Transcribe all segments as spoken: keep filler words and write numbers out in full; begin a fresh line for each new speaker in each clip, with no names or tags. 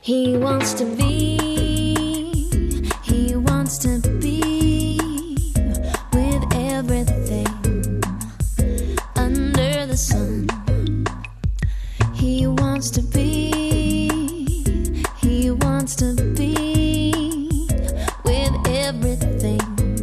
He wants to be, he wants to be with everything under the sun. He wants to be, he wants to be with everything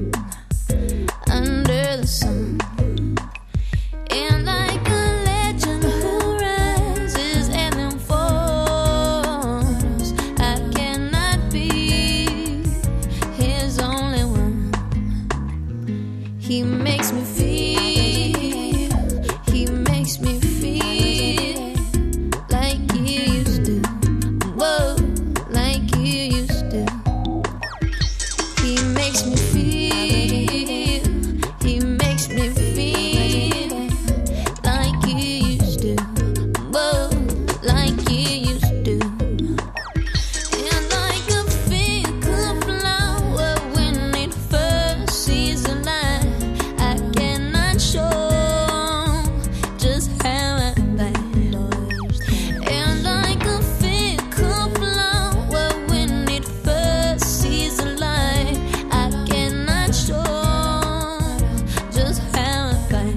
under the sun. And like a legend who rises and then falls, I cannot be his only one. He makes me feel, he makes me feel like he used to. Whoa, like he used to. He makes me feel, he makes me feel like he used to. Whoa, like he used to. And like a fickle flower when it first sees the light, I cannot show just how I feel. And like a fickle flower when it first sees the light, I cannot show just how I feel.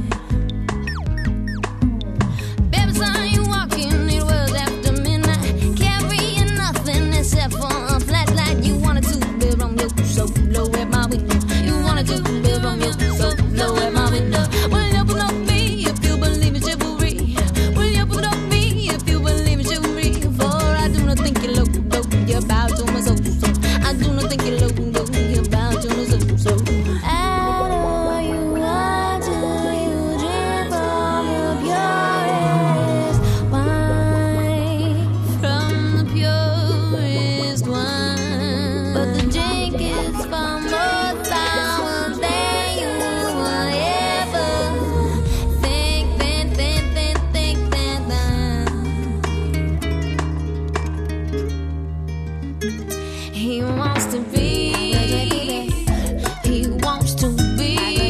Baby, saw you walking, it was after midnight, carrying nothing except for a flashlight. You wanted to build on your solo at my window. You wanted to build on your solo at my window. Will you open up me if you believe in chivalry? Will you open up me if you believe in chivalry? For I do not think you look, look, you bow to my soul, so I do not think you look, look, you bow to my soul, so I know you are till you drink from the purest wine, from the purest wine. But the drink is far more sour than you will ever think, think, think, think, think, think, think. He wants to be, he wants to be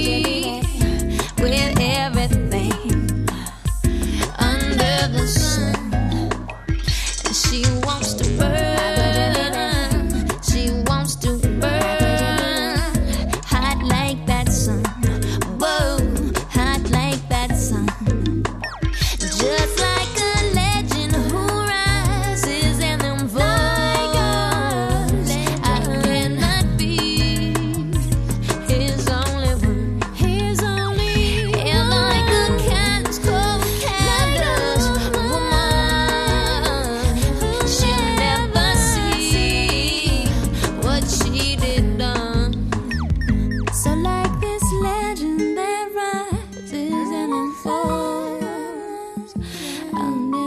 with everything under the sun. And she wants to burn, she wants to burn hot like that sun. Whoa, hot like that sun. Just like a legend who rises and then falls, I cannot be his only one, his only. And like a candle's cold candles woman, she'll never see what she did done. So like this legend that rises and then falls, I'll never